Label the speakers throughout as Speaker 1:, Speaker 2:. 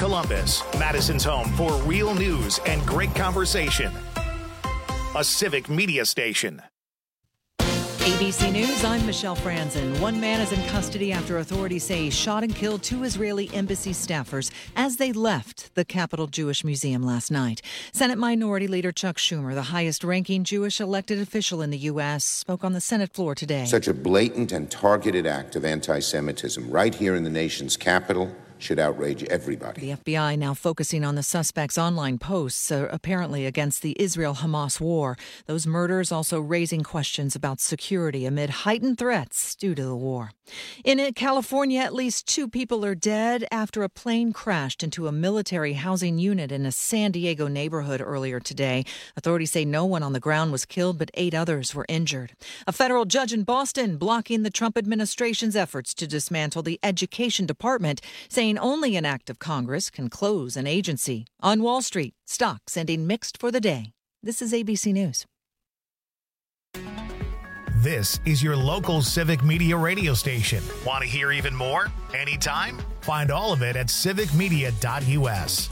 Speaker 1: Columbus, Madison's home for real news and great conversation. A Civic Media station.
Speaker 2: ABC News, I'm Michelle Franzen. One man is in custody after authorities say he shot and killed 2 Israeli embassy staffers as they left the Capitol Jewish Museum last night. Senate Minority Leader Chuck Schumer, the highest-ranking Jewish elected official in the U.S., spoke on the Senate floor today.
Speaker 3: Such a blatant and targeted act of anti-Semitism right here in the nation's capital should outrage everybody.
Speaker 2: The FBI now focusing on the suspect's online posts, apparently against the Israel-Hamas war. Those murders also raising questions about security amid heightened threats due to the war. In California, at least 2 people are dead after a plane crashed into a military housing unit in a San Diego neighborhood earlier today. Authorities say no one on the ground was killed, but 8 others were injured. A federal judge in Boston blocking the Trump administration's efforts to dismantle the Education Department, saying only an act of Congress can close an agency. On Wall Street, stocks ending mixed for the day. This is ABC News.
Speaker 1: This is your local Civic Media radio station. Want to hear even more? Anytime? Find all of it at civicmedia.us.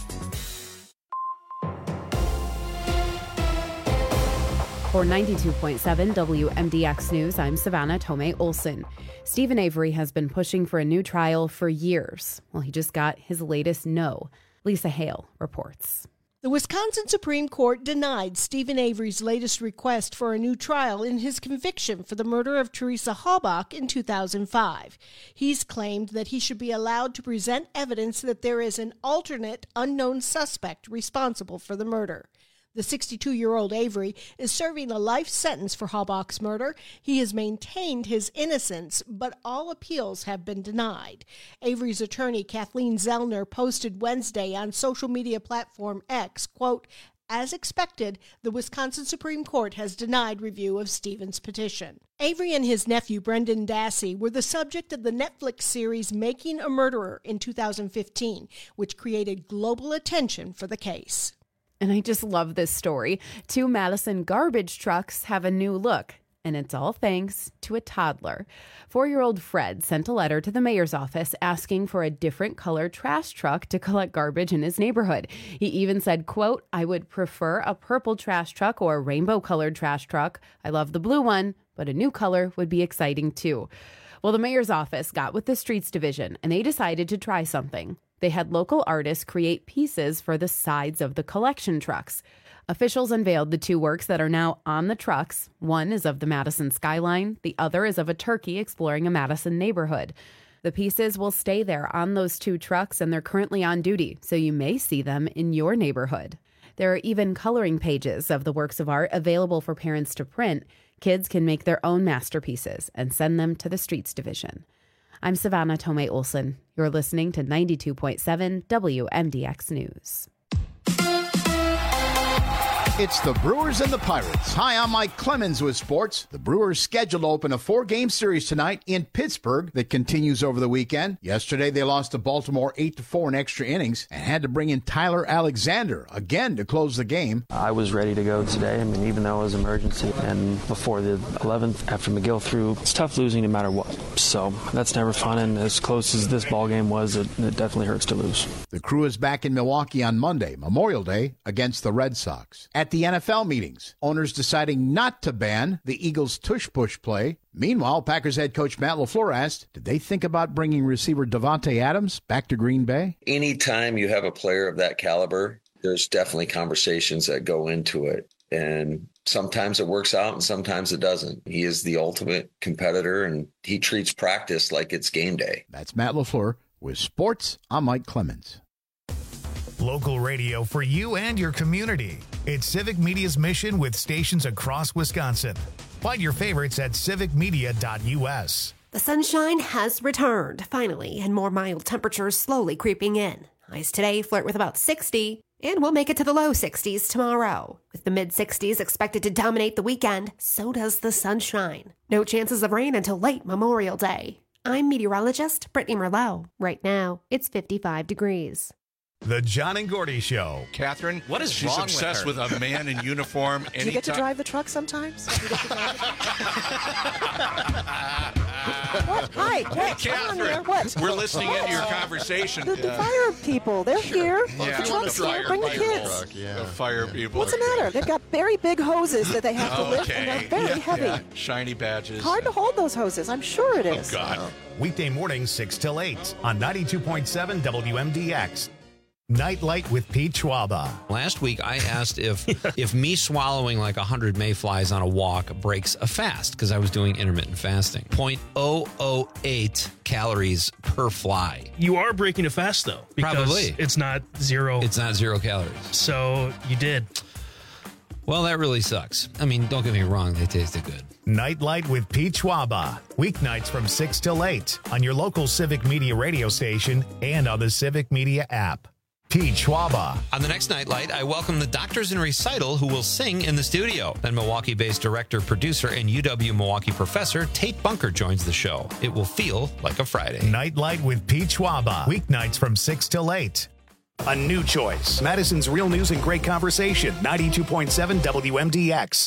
Speaker 4: For 92.7 WMDX News, I'm Savannah Tomei Olson. Stephen Avery has been pushing for a new trial for years. Well, he just got his latest no. Lisa Hale reports.
Speaker 5: The Wisconsin Supreme Court denied Stephen Avery's latest request for a new trial in his conviction for the murder of Teresa Halbach in 2005. He's claimed that he should be allowed to present evidence that there is an alternate unknown suspect responsible for the murder. The 62-year-old Avery is serving a life sentence for Halbach's murder. He has maintained his innocence, but all appeals have been denied. Avery's attorney, Kathleen Zellner, posted Wednesday on social media platform X, quote, "As expected, the Wisconsin Supreme Court has denied review of Stephen's petition." Avery and his nephew, Brendan Dassey, were the subject of the Netflix series Making a Murderer in 2015, which created global attention for the case.
Speaker 4: And I just love this story. 2 Madison garbage trucks have a new look, and it's all thanks to a toddler. 4-year-old Fred sent a letter to the mayor's office asking for a different color trash truck to collect garbage in his neighborhood. He even said, quote, "I would prefer a purple trash truck or a rainbow-colored trash truck. I love the blue one, but a new color would be exciting too." Well, the mayor's office got with the Streets Division, and they decided to try something. They had local artists create pieces for the sides of the collection trucks. Officials unveiled the 2 works that are now on the trucks. One is of the Madison skyline. The other is of a turkey exploring a Madison neighborhood. The pieces will stay there on those 2 trucks, and they're currently on duty, so you may see them in your neighborhood. There are even coloring pages of the works of art available for parents to print. Kids can make their own masterpieces and send them to the Streets Division. I'm Savannah Tomei Olson. You're listening to 92.7 WMDX News.
Speaker 6: It's the Brewers and the Pirates. Hi, I'm Mike Clemens with sports. The Brewers scheduled to open a 4-game series tonight in Pittsburgh that continues over the weekend. Yesterday, they lost to Baltimore 8-4 in extra innings and had to bring in Tyler Alexander again to close the game.
Speaker 7: I was ready to go today. I mean, even though it was emergency. And before the 11th, after McGill threw, it's tough losing no matter what. So that's never fun. And as close as this ball game was, it definitely hurts to lose.
Speaker 6: The Crew is back in Milwaukee on Monday, Memorial Day, against the Red Sox. At the NFL meetings, owners deciding not to ban the Eagles' tush-push play. Meanwhile, Packers head coach Matt LaFleur asked, did they think about bringing receiver Davante Adams back to Green Bay?
Speaker 8: Anytime you have a player of that caliber, there's definitely conversations that go into it. And sometimes it works out and sometimes it doesn't. He is the ultimate competitor, and he treats practice like it's game day.
Speaker 6: That's Matt LaFleur with sports. I'm Mike Clemens.
Speaker 1: Local radio for you and your community. It's Civic Media's mission with stations across Wisconsin. Find your favorites at civicmedia.us.
Speaker 9: The sunshine has returned, finally, and more mild temperatures slowly creeping in. Highs today flirt with about 60, and we'll make it to the low 60s tomorrow. With the mid-60s expected to dominate the weekend, so does the sunshine. No chances of rain until late Memorial Day. I'm meteorologist Brittany Merlot. Right now, it's 55 degrees.
Speaker 1: The John and Gordy Show.
Speaker 10: Catherine,
Speaker 11: what is
Speaker 10: she's
Speaker 11: wrong
Speaker 10: obsessed
Speaker 11: with her?
Speaker 10: with a man in uniform.
Speaker 12: Do you get to drive the truck sometimes? Do you get to drive What? Hi,
Speaker 10: Catherine,
Speaker 12: what?
Speaker 10: We're listening into your conversation.
Speaker 12: The fire people, they're here.
Speaker 10: Yeah.
Speaker 12: The truck's here. Bring the kids.
Speaker 10: The fire people.
Speaker 12: What's the matter? They've got very big hoses that they have to lift, and they're very heavy.
Speaker 10: Yeah. Shiny badges.
Speaker 12: Hard to hold those hoses. I'm sure it is.
Speaker 10: Oh, God.
Speaker 1: Weekday mornings 6 till 8 on 92.7 WMDX. Nightlight with Pete Schwaba.
Speaker 11: Last week, I asked if me swallowing like 100 mayflies on a walk breaks a fast, because I was doing intermittent fasting. 0.008 calories per fly.
Speaker 13: You are breaking a fast, though. Because
Speaker 11: Probably.
Speaker 13: it's not zero.
Speaker 11: It's not 0 calories.
Speaker 13: So you did.
Speaker 11: Well, that really sucks. I mean, don't get me wrong. They tasted good.
Speaker 1: Nightlight with Pete Schwaba. Weeknights from 6 till 8 on your local Civic Media radio station and on the Civic Media app. Pete Schwaba.
Speaker 11: On the next Nightlight, I welcome the Doctors in Recital who will sing in the studio. Then Milwaukee-based director, producer, and UW-Milwaukee professor Tate Bunker joins the show. It will feel like a Friday.
Speaker 1: Nightlight with Pete Schwaba. Weeknights from 6 till 8. A new choice. Madison's Real News and Great Conversation. 92.7 WMDX.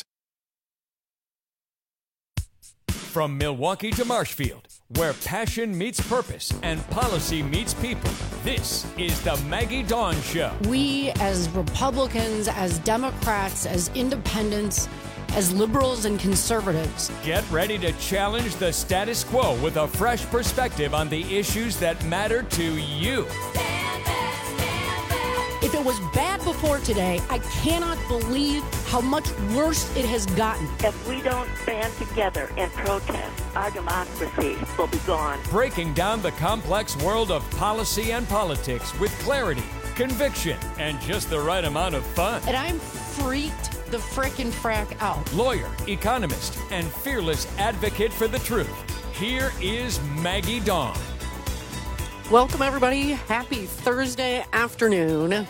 Speaker 14: From Milwaukee to Marshfield, where passion meets purpose and policy meets people, this is the Maggie Dawn Show.
Speaker 15: We, as Republicans, as Democrats, as independents, as liberals and conservatives,
Speaker 14: get ready to challenge the status quo with a fresh perspective on the issues that matter to you.
Speaker 15: If it was bad before today, I cannot believe how much worse it has gotten.
Speaker 16: If we don't band together and protest, our democracy will be gone.
Speaker 14: Breaking down the complex world of policy and politics with clarity, conviction, and just the right amount of fun.
Speaker 15: And I'm freaked the frickin' frack out.
Speaker 14: Lawyer, economist, and fearless advocate for the truth. Here is Maggie Dawn.
Speaker 12: Welcome, everybody. Happy Thursday afternoon.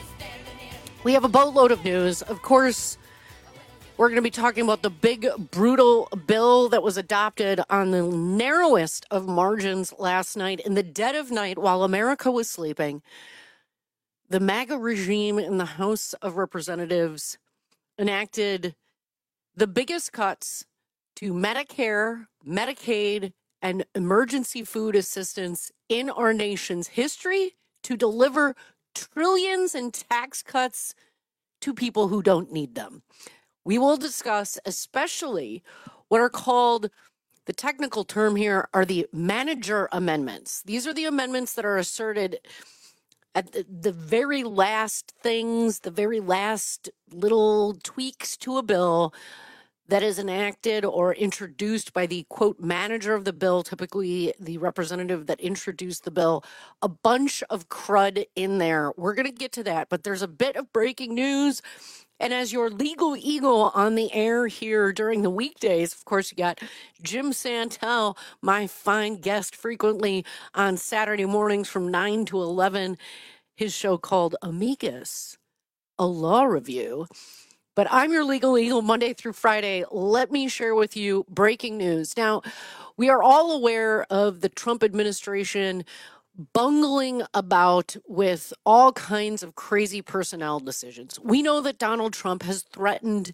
Speaker 12: We have a boatload of news. Of course, we're going to be talking about the big, brutal bill that was adopted on the narrowest of margins last night in the dead of night while America was sleeping. The MAGA regime in the House of Representatives enacted the biggest cuts to Medicare, Medicaid, and emergency food assistance in our nation's history to deliver trillions in tax cuts to people who don't need them. We will discuss especially what are called, the technical term here are the manager amendments. These are the amendments that are asserted at the very last things, the very last little tweaks to a bill that is enacted or introduced by the, quote, manager of the bill, typically the representative that introduced the bill, a bunch of crud in there. We're going to get to that, but there's a bit of breaking news. And as your legal eagle on the air here during the weekdays, of course, you got Jim Santel, my fine guest frequently on Saturday mornings from 9 to 11, his show called Amicus, a law review. But I'm your legal eagle Monday through Friday. Let me share with you breaking news. Now, we are all aware of the Trump administration bungling about with all kinds of crazy personnel decisions. We know that Donald Trump has threatened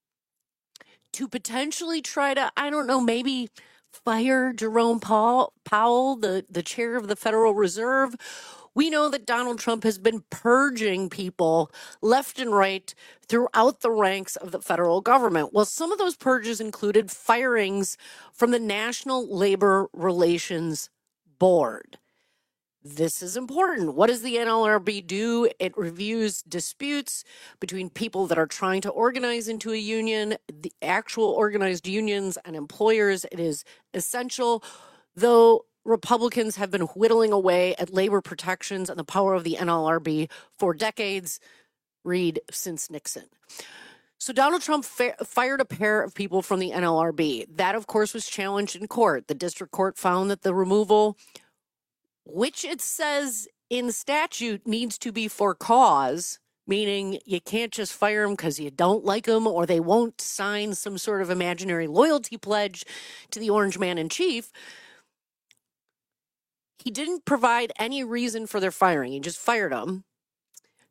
Speaker 12: to potentially try to, I don't know, maybe fire Jerome Powell, the chair of the Federal Reserve. We know that Donald Trump has been purging people left and right throughout the ranks of the federal government. Well, some of those purges included firings from the National Labor Relations Board. This is important. What does the NLRB do? It reviews disputes between people that are trying to organize into a union, the actual organized unions and employers. It is essential, though Republicans have been whittling away at labor protections and the power of the NLRB for decades, read since Nixon. So Donald Trump fired a pair of people from the NLRB. That, of course, was challenged in court. The district court found that the removal, which it says in statute needs to be for cause, meaning you can't just fire them because you don't like them or they won't sign some sort of imaginary loyalty pledge to the Orange Man in Chief. He didn't provide any reason for their firing. He just fired them.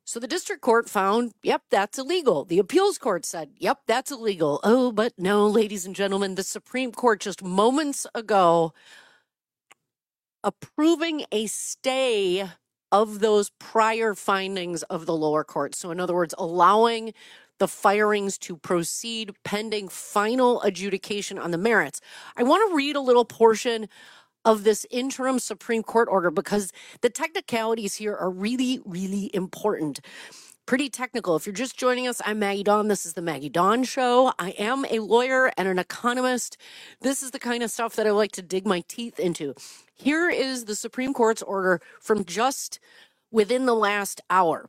Speaker 12: So the district court found, yep, that's illegal. The appeals court said, yep, that's illegal. Oh, but no, ladies and gentlemen, the Supreme Court just moments ago approving a stay of those prior findings of the lower court. So in other words, allowing the firings to proceed pending final adjudication on the merits. I want to read a little portion of this interim Supreme Court order because the technicalities here are really, really important. Pretty technical. If you're just joining us, I'm Maggie Dawn. This is the Maggie Dawn Show. I am a lawyer and an economist. This is the kind of stuff that I like to dig my teeth into. Here is the Supreme Court's order from just within the last hour.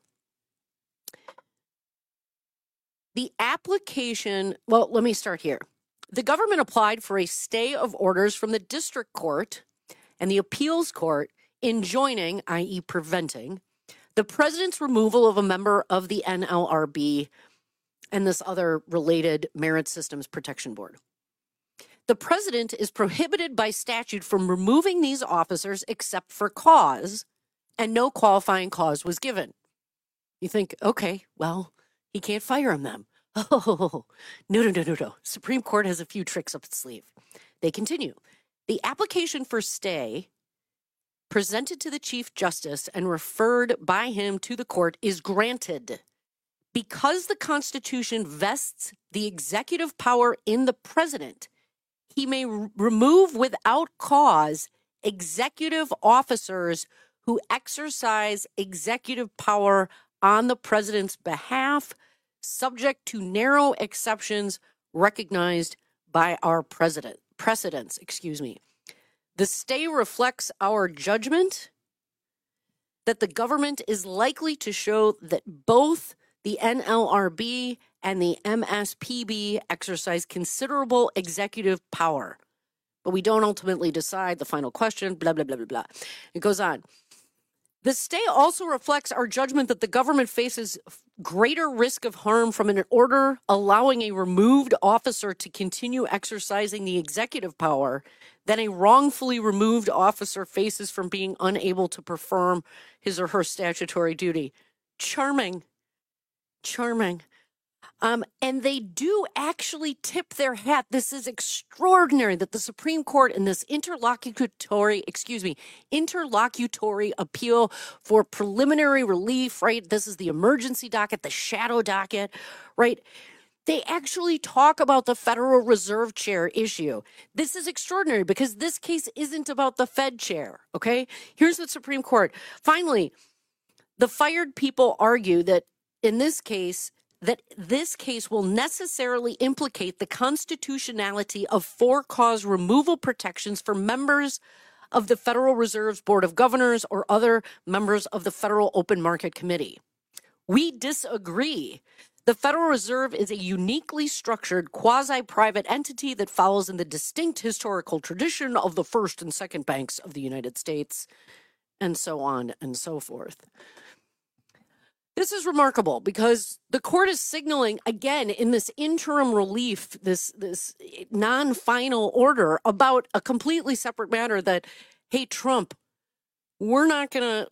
Speaker 12: The application, well, let me start here. The government applied for a stay of orders from the district court and the appeals court enjoining, i.e. preventing, the president's removal of a member of the NLRB and this other related Merit Systems Protection Board. The president is prohibited by statute from removing these officers except for cause, and no qualifying cause was given. You think, okay, well, he can't fire him then. Oh, no. Supreme Court has a few tricks up its sleeve. They continue. The application for stay presented to the Chief Justice and referred by him to the court is granted because the Constitution vests the executive power in the president. He may remove without cause executive officers who exercise executive power on the president's behalf, subject to narrow exceptions recognized by our precedents. The stay reflects our judgment that the government is likely to show that both the NLRB and the MSPB exercise considerable executive power, but we don't ultimately decide the final question, blah, blah, blah, blah, blah. It goes on. The stay also reflects our judgment that the government faces greater risk of harm from an order allowing a removed officer to continue exercising the executive power than a wrongfully removed officer faces from being unable to perform his or her statutory duty. Charming. And they do actually tip their hat. This is extraordinary that the Supreme Court in this interlocutory appeal for preliminary relief, right? This is the emergency docket, the shadow docket, right? They actually talk about the Federal Reserve Chair issue. This is extraordinary because this case isn't about the Fed chair, okay? Here's the Supreme Court. Finally, the fired people argue that this case will necessarily implicate the constitutionality of for-cause removal protections for members of the Federal Reserve's Board of Governors or other members of the Federal Open Market Committee. We disagree. The Federal Reserve is a uniquely structured quasi-private entity that follows in the distinct historical tradition of the first and second banks of the United States, and so on and so forth. This is remarkable because the court is signaling, again, in this interim relief, this non-final order about a completely separate matter that, hey, Trump, you're not gonna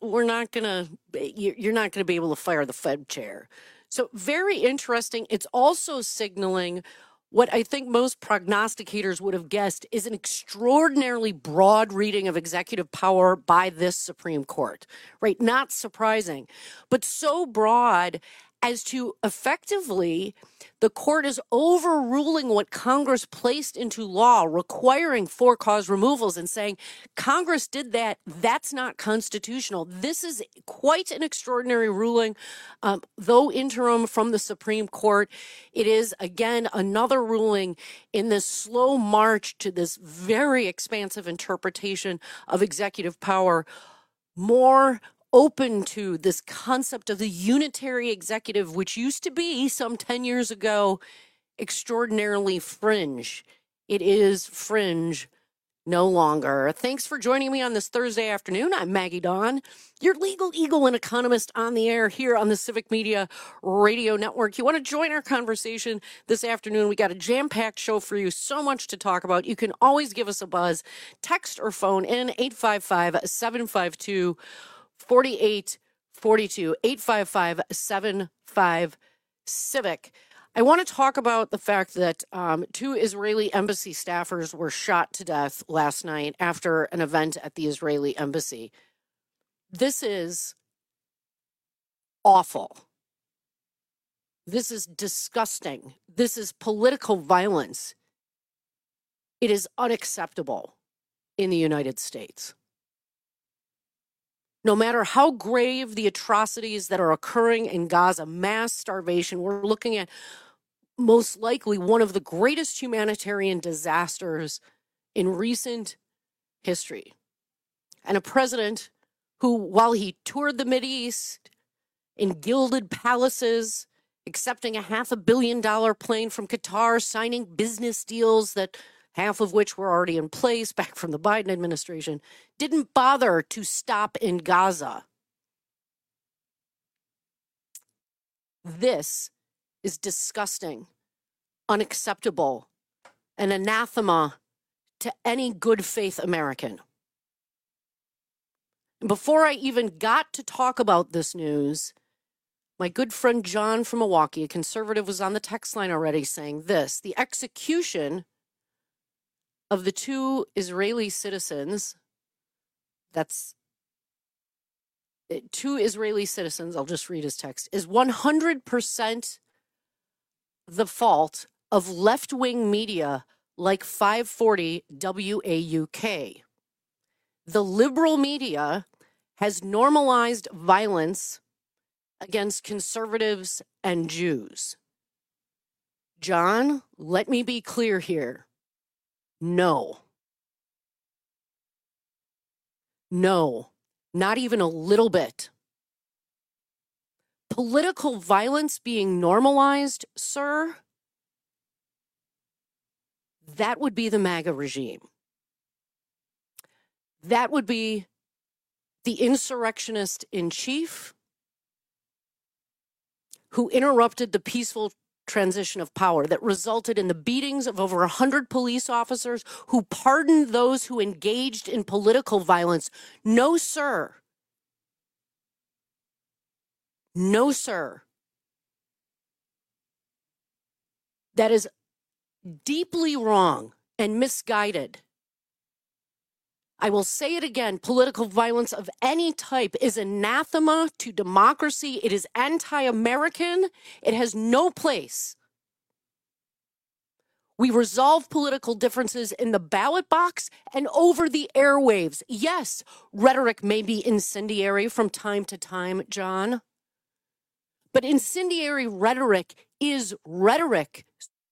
Speaker 12: be able to fire the Fed chair. So very interesting. It's also signaling what I think most prognosticators would have guessed is an extraordinarily broad reading of executive power by this Supreme Court, right? Not surprising, but so broad as to effectively the court is overruling what Congress placed into law, requiring for-cause removals and saying, Congress did that, that's not constitutional. This is quite an extraordinary ruling, though interim from the Supreme Court. It is, again, another ruling in this slow march to this very expansive interpretation of executive power, more open to this concept of the unitary executive, which used to be some 10 years ago extraordinarily fringe. It is fringe no longer. Thanks for joining me on this Thursday afternoon. I'm Maggie Dawn, your legal eagle and economist on the air here on the Civic Media Radio Network. You want to join our conversation this afternoon? We got a jam-packed show for you, so much to talk about. You can always give us a buzz, text or phone in 855-752-4848. 4842 855 75-CIVIC. I want to talk about the fact that 2 Israeli embassy staffers were shot to death last night after an event at the Israeli embassy. This is awful. This is disgusting. This is political violence. It is unacceptable in the United States. No matter how grave the atrocities that are occurring in Gaza, mass starvation, we're looking at most likely one of the greatest humanitarian disasters in recent history. And a president who, while he toured the Mideast in gilded palaces, accepting a $500 million plane from Qatar, signing business deals that half of which were already in place back from the Biden administration, didn't bother to stop in Gaza. This is disgusting, unacceptable, an anathema to any good faith American. And before I even got to talk about this news, my good friend John from Milwaukee, a conservative, was on the text line already saying this: the execution of the 2 Israeli citizens, that's 2 Israeli citizens, I'll just read his text, is 100% the fault of left-wing media like 540 WAUK. The liberal media has normalized violence against conservatives and Jews. John, let me be clear here. No. No, not even a little bit. Political violence being normalized, sir, that would be the MAGA regime. That would be the insurrectionist in chief who interrupted the peaceful transition of power that resulted in the beatings of over 100 police officers, who pardoned those who engaged in political violence. No, sir. No, sir. That is deeply wrong and misguided. I will say it again, political violence of any type is anathema to democracy. It is anti-American. It has no place. We resolve political differences in the ballot box and over the airwaves. Yes, rhetoric may be incendiary from time to time, John. But incendiary rhetoric is rhetoric.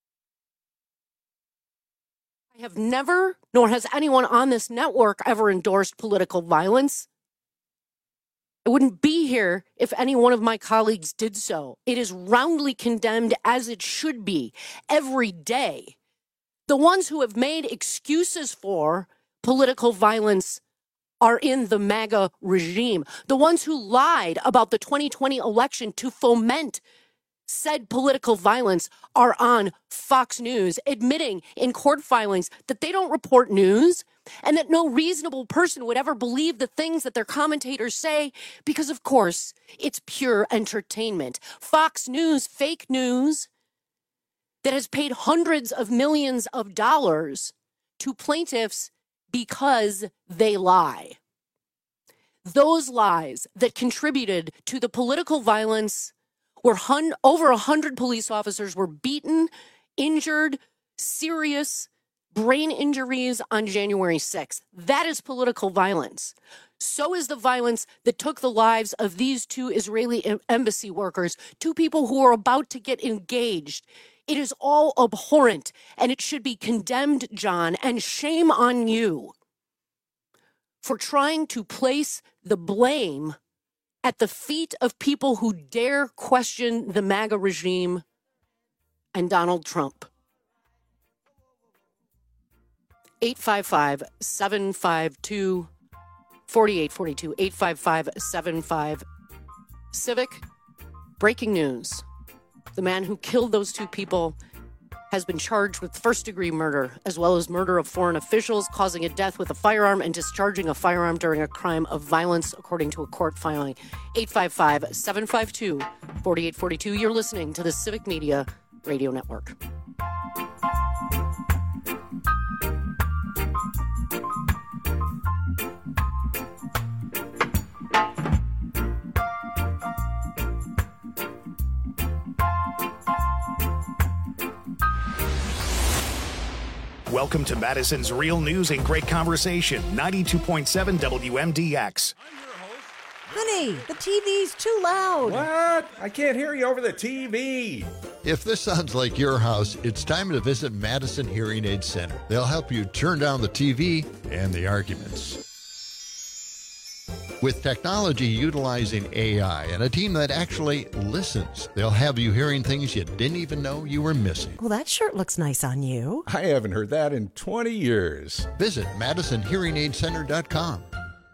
Speaker 12: I have never, nor has anyone on this network ever endorsed political violence. I wouldn't be here if any one of my colleagues did so. It is roundly condemned, as it should be, every day. The ones who have made excuses for political violence are in the MAGA regime. The ones who lied about the 2020 election to foment said political violence are on Fox News, admitting in court filings that they don't report news and that no reasonable person would ever believe the things that their commentators say because, of course, it's pure entertainment. Fox News, fake news that has paid hundreds of millions of dollars to plaintiffs because they lie. Those lies that contributed to the political violence where over 100 police officers were beaten, injured, serious brain injuries on January 6th. That is political violence. So is the violence that took the lives of these 2 Israeli embassy workers, 2 people who are about to get engaged. It is all abhorrent, and it should be condemned, John, and shame on you for trying to place the blame at the feet of people who dare question the MAGA regime and Donald Trump. 855-752-4842, 855-75-CIVIC. Breaking news. The man who killed those 2 people has been charged with first-degree murder, as well as murder of foreign officials, causing a death with a firearm, and discharging a firearm during a crime of violence, according to a court filing. 855-752-4842. You're listening to the Civic Media Radio Network.
Speaker 1: Welcome to Madison's Real News and Great Conversation, 92.7 WMDX.
Speaker 17: Honey, the TV's too loud.
Speaker 18: What? I can't hear you over the TV.
Speaker 19: If this sounds like your house, it's time to visit Madison Hearing Aid Center. They'll help you turn down the TV and the arguments. With technology utilizing AI and a team that actually listens, they'll have you hearing things you didn't even know you were missing.
Speaker 17: Well, that shirt looks nice on you.
Speaker 18: I haven't heard that in 20 years.
Speaker 19: Visit MadisonHearingAidCenter.com.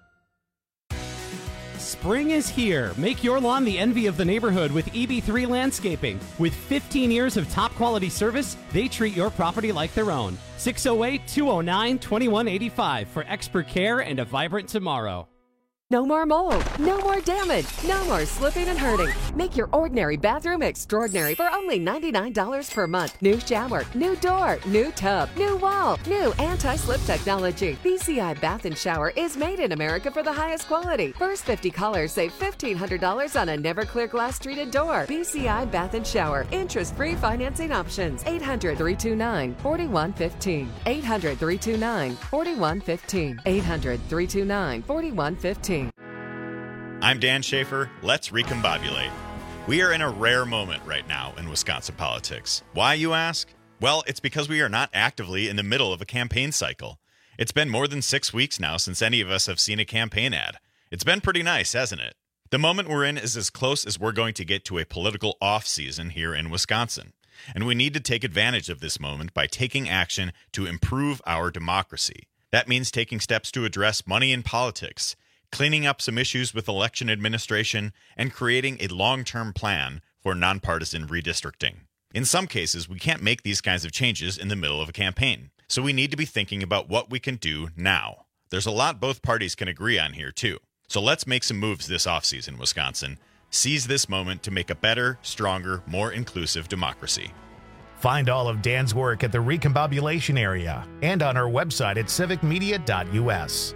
Speaker 20: Spring is here. Make your lawn the envy of the neighborhood with EB3 Landscaping. With 15 years of top quality service, they treat your property like their own. 608-209-2185 for expert care and a vibrant tomorrow.
Speaker 21: No more mold, no more damage, no more slipping and hurting. Make your ordinary bathroom extraordinary for only $99 per month. New shower, new door, new tub, new wall, new anti-slip technology. BCI Bath and Shower is made in America for the highest quality. First 50 callers save $1,500 on a never clear glass treated door. BCI Bath and Shower. Interest-free financing options. 800-329-4115. 800-329-4115. 800-329-4115.
Speaker 22: I'm Dan Schaefer. Let's recombobulate. We are in a rare moment right now in Wisconsin politics. Why, you ask? Well, it's because we are not actively in the middle of a campaign cycle. It's been more than 6 weeks now since any of us have seen a campaign ad. It's been pretty nice, hasn't it? The moment we're in is as close as we're going to get to a political off-season here in Wisconsin. And we need to take advantage of this moment by taking action to improve our democracy. That means taking steps to address money in politics, cleaning up some issues with election administration, and creating a long-term plan for nonpartisan redistricting. In some cases, we can't make these kinds of changes in the middle of a campaign, so we need to be thinking about what we can do now. There's a lot both parties can agree on here, too. So let's make some moves this offseason, Wisconsin. Seize this moment to make a better, stronger, more inclusive democracy.
Speaker 1: Find all of Dan's work at the Recombobulation area and on our website at civicmedia.us.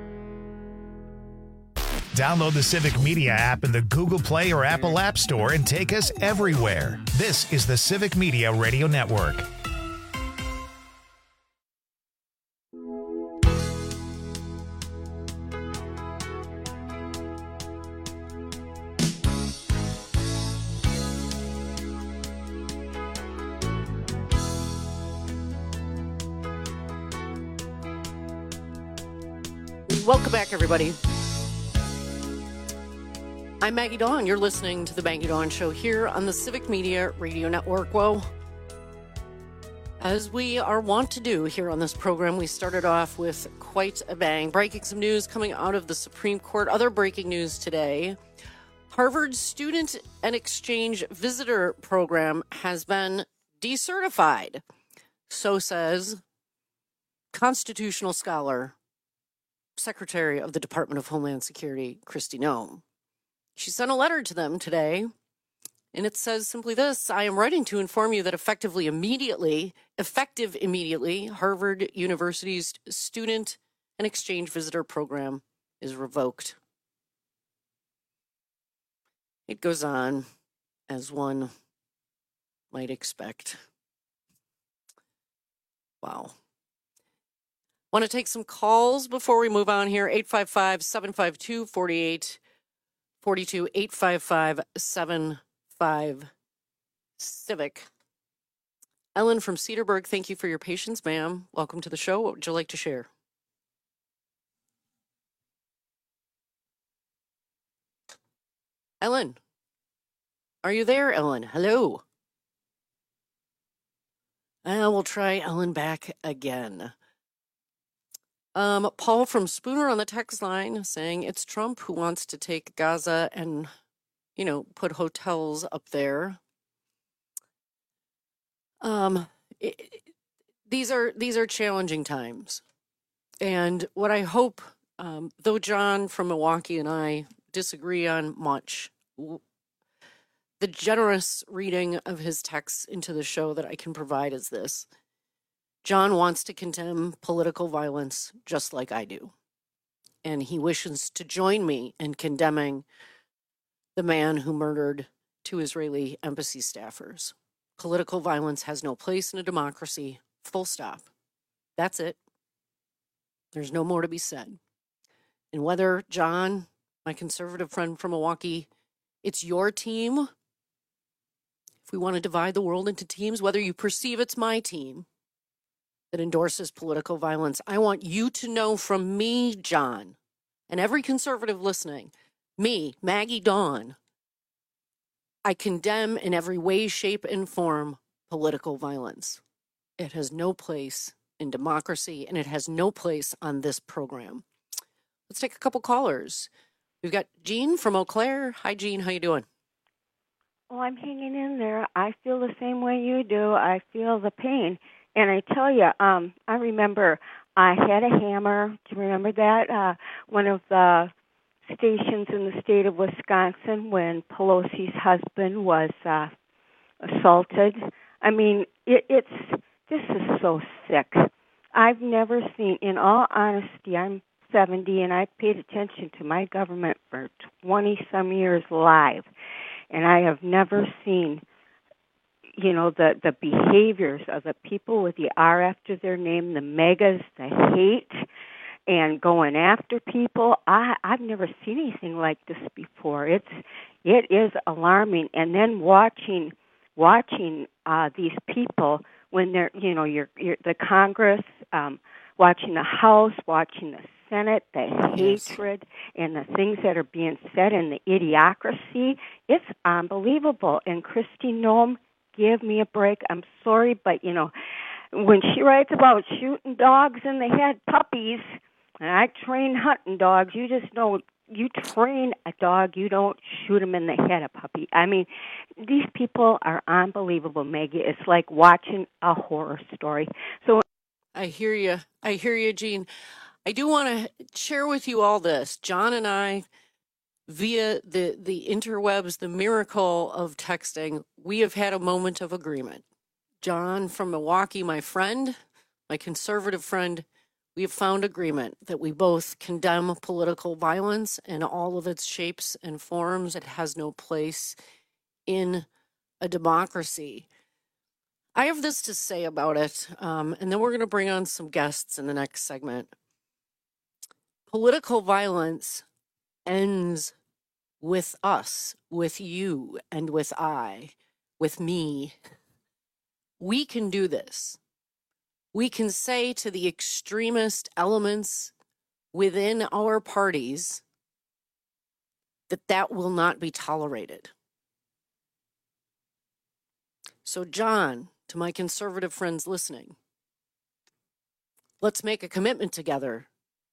Speaker 1: Download the Civic Media app in the Google Play or Apple App Store and take us everywhere. This is the Civic Media Radio Network.
Speaker 12: Welcome back, everybody. I'm Maggie Dawn. You're listening to the Maggie Dawn Show here on the Civic Media Radio Network. Well, as we are wont to do here on this program, we started off with quite a bang, breaking some news coming out of the Supreme Court. Other breaking news today: Harvard's Student and Exchange Visitor Program has been decertified. So says constitutional scholar, Secretary of the Department of Homeland Security, Kristi Noem. She sent a letter to them today, and it says simply this: I am writing to inform you that effective immediately, Harvard University's Student and Exchange Visitor Program is revoked. It goes on, as one might expect. Wow. Want to take some calls before we move on here? 855-752-4842, 855-75-CIVIC. Ellen from Cedarburg, thank you for your patience, ma'am. Welcome to the show. What would you like to share? Ellen, are you there, Ellen? Hello. We'll try Ellen back again. Paul from Spooner on the text line saying it's Trump who wants to take Gaza and, put hotels up there. these are challenging times. And what I hope, though John from Milwaukee and I disagree on much, the generous reading of his texts into the show that I can provide is this. John wants to condemn political violence just like I do. And he wishes to join me in condemning the man who murdered 2 Israeli embassy staffers. Political violence has no place in a democracy. Full stop. That's it. There's no more to be said. And whether John, my conservative friend from Milwaukee, it's your team, if we want to divide the world into teams, whether you perceive it's my team that endorses political violence, I want you to know from me, John, and every conservative listening, me, Maggie Dawn, I condemn in every way, shape, and form political violence. It has no place in democracy, and it has no place on this program. Let's take a couple callers. We've got Jean from Eau Claire. Hi, Jean. How you doing?
Speaker 2: Oh, I'm hanging in there. I feel the same way you do. I feel the pain. And I tell you, I remember I had a hammer. Do you remember that? One of the stations in the state of Wisconsin when Pelosi's husband was assaulted. I mean, this is so sick. I've never seen, in all honesty, I'm 70 and I paid attention to my government for 20-some years live. And I have never seen, the behaviors of the people with the R after their name, the megas, the hate, and going after people. I've never seen anything like this before. It is alarming. And then watching these people when they're, you're the Congress, watching the House, watching the Senate, the hatred and the things that are being said and the idiocracy, it's unbelievable. And Kristi Noem, give me a break. I'm sorry, but, when she writes about shooting dogs in the head, puppies, and I train hunting dogs, you just know you train a dog, you don't shoot him in the head, a puppy. I mean, these people are unbelievable, Maggie. It's like watching a horror story. So
Speaker 12: I hear you, Jean. I do want to share with you all this. John and I, via the interwebs, the miracle of texting, we have had a moment of agreement. John from Milwaukee, my friend, my conservative friend, we have found agreement that we both condemn political violence in all of its shapes and forms. It has no place in a democracy. I have this to say about it, and then we're going to bring on some guests in the next segment. Political violence ends with us, with you, and with I, with me. We can do this. We can say to the extremist elements within our parties that will not be tolerated. So, John, to my conservative friends listening, let's make a commitment together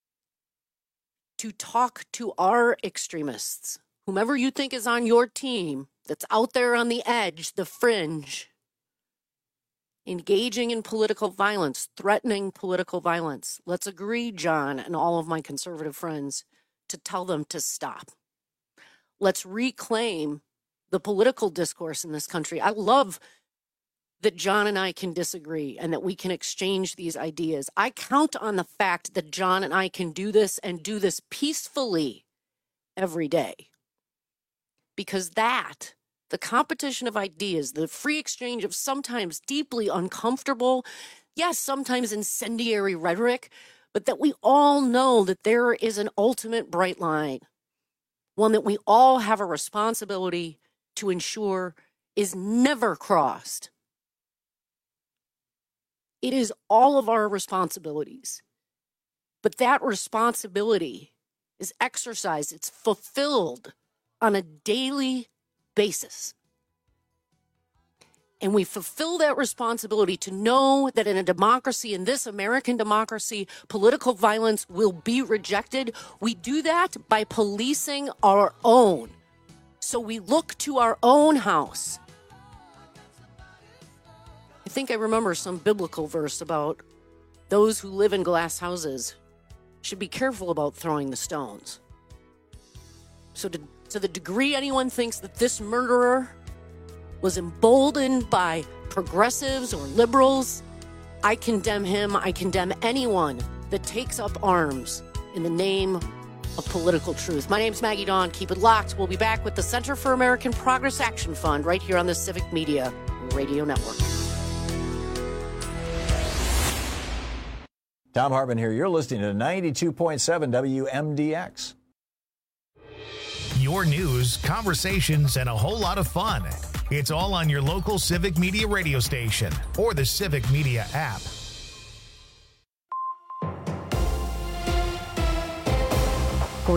Speaker 12: to talk to our extremists, whomever you think is on your team that's out there on the edge, the fringe, engaging in political violence, threatening political violence. Let's agree, John and all of my conservative friends, to tell them to stop. Let's reclaim the political discourse in this country. I love that John and I can disagree and that we can exchange these ideas. I count on the fact that John and I can do this and do this peacefully every day. Because the competition of ideas, the free exchange of sometimes deeply uncomfortable, yes, sometimes incendiary rhetoric, but that we all know that there is an ultimate bright line, one that we all have a responsibility to ensure is never crossed. It is all of our responsibilities. But that responsibility is exercised, it's fulfilled on a daily basis. And we fulfill that responsibility to know that in a democracy, in this American democracy, political violence will be rejected. We do that by policing our own. So we look to our own house. think I remember some biblical verse about those who live in glass houses should be careful about throwing the stones. So to the degree anyone thinks that this murderer was emboldened by progressives or liberals, I condemn him. I condemn anyone that takes up arms in the name of political truth. My name's Maggie Dawn. Keep it locked. We'll be back with the Center for American Progress Action Fund right here on the Civic Media Radio Network.
Speaker 3: Tom Hartman here. You're listening to 92.7 WMDX.
Speaker 1: Your news, conversations, and a whole lot of fun. It's all on your local Civic Media radio station or the Civic Media app.
Speaker 4: For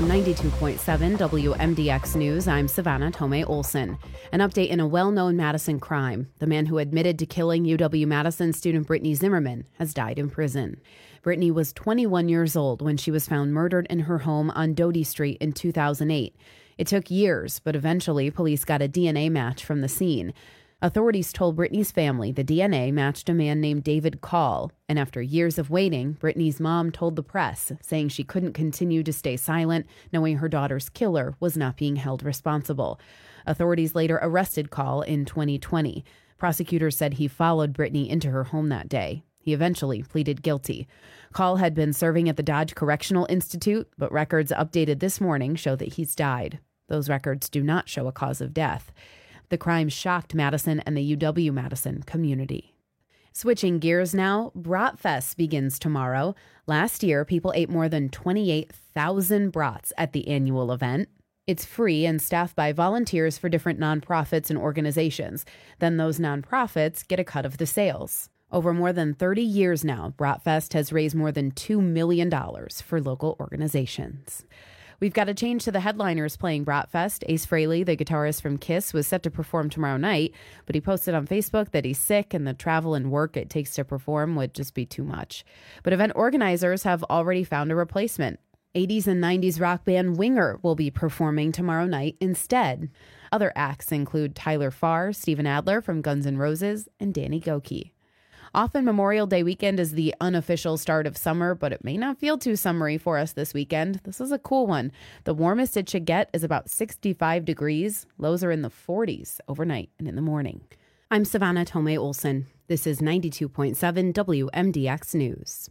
Speaker 4: 92.7 WMDX News, I'm Savannah Tomei Olson. An update in a well-known Madison crime. The man who admitted to killing UW-Madison student Brittany Zimmerman has died in prison. Brittany was 21 years old when she was found murdered in her home on Doty Street in 2008. It took years, but eventually police got a DNA match from the scene. Authorities told Brittany's family the DNA matched a man named David Call, and after years of waiting, Brittany's mom told the press, saying she couldn't continue to stay silent, knowing her daughter's killer was not being held responsible. Authorities later arrested Call in 2020. Prosecutors said he followed Brittany into her home that day. He eventually pleaded guilty. Call had been serving at the Dodge Correctional Institute, but records updated this morning show that he's died. Those records do not show a cause of death. The crime shocked Madison and the UW-Madison community. Switching gears now, Bratfest begins tomorrow. Last year, people ate more than 28,000 brats at the annual event. It's free and staffed by volunteers for different nonprofits and organizations. Then those nonprofits get a cut of the sales. Over more than 30 years now, Bratfest has raised more than $2 million for local organizations. We've got a change to the headliners playing Bratfest. Ace Frehley, the guitarist from Kiss, was set to perform tomorrow night, but he posted on Facebook that he's sick and the travel and work it takes to perform would just be too much. But event organizers have already found a replacement. 80s and 90s rock band Winger will be performing tomorrow night instead. Other acts include Tyler Farr, Steven Adler from Guns N' Roses, and Danny Gokey. Often Memorial Day weekend is the unofficial start of summer, but it may not feel too summery for us this weekend. This is a cool one. The warmest it should get is about 65 degrees. Lows are in the 40s overnight and in the morning. I'm Savannah Tomei Olson. This is 92.7 WMDX News.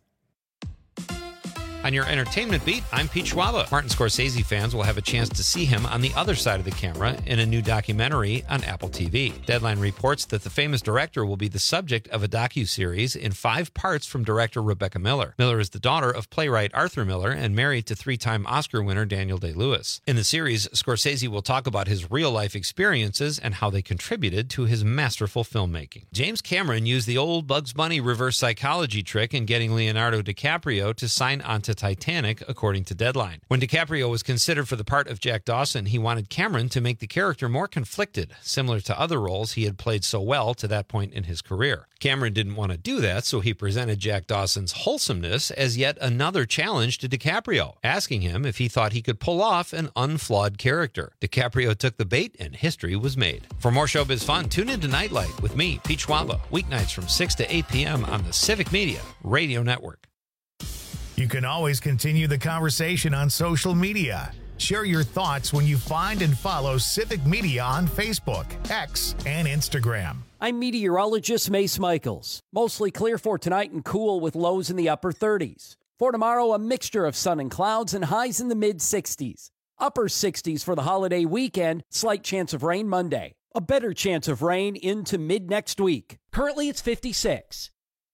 Speaker 11: On your entertainment beat, I'm Pete Schwaba. Martin Scorsese fans will have a chance to see him on the other side of the camera in a new documentary on Apple TV. Deadline reports that the famous director will be the subject of a docuseries in 5 parts from director Rebecca Miller. Miller is the daughter of playwright Arthur Miller and married to 3-time Oscar winner Daniel Day-Lewis. In the series, Scorsese will talk about his real-life experiences and how they contributed to his masterful filmmaking. James Cameron used the old Bugs Bunny reverse psychology trick in getting Leonardo DiCaprio to sign on to Titanic, according to Deadline. When DiCaprio was considered for the part of Jack Dawson, he wanted Cameron to make the character more conflicted, similar to other roles he had played so well to that point in his career. Cameron didn't want to do that, so he presented Jack Dawson's wholesomeness as yet another challenge to DiCaprio, asking him if he thought he could pull off an unflawed character. DiCaprio took the bait, and history was made. For more showbiz fun, tune into Nightlight with me, Pete Schwaba, weeknights from 6 to 8 p.m. on the Civic Media Radio Network.
Speaker 1: You can always continue the conversation on social media. Share your thoughts when you find and follow Civic Media on Facebook, X, and Instagram.
Speaker 5: I'm meteorologist Mace Michaels. Mostly clear for tonight and cool with lows in the upper 30s. For tomorrow, a mixture of sun and clouds and highs in the mid-60s. Upper 60s for the holiday weekend, slight chance of rain Monday. A better chance of rain into mid-next week. Currently, it's 56.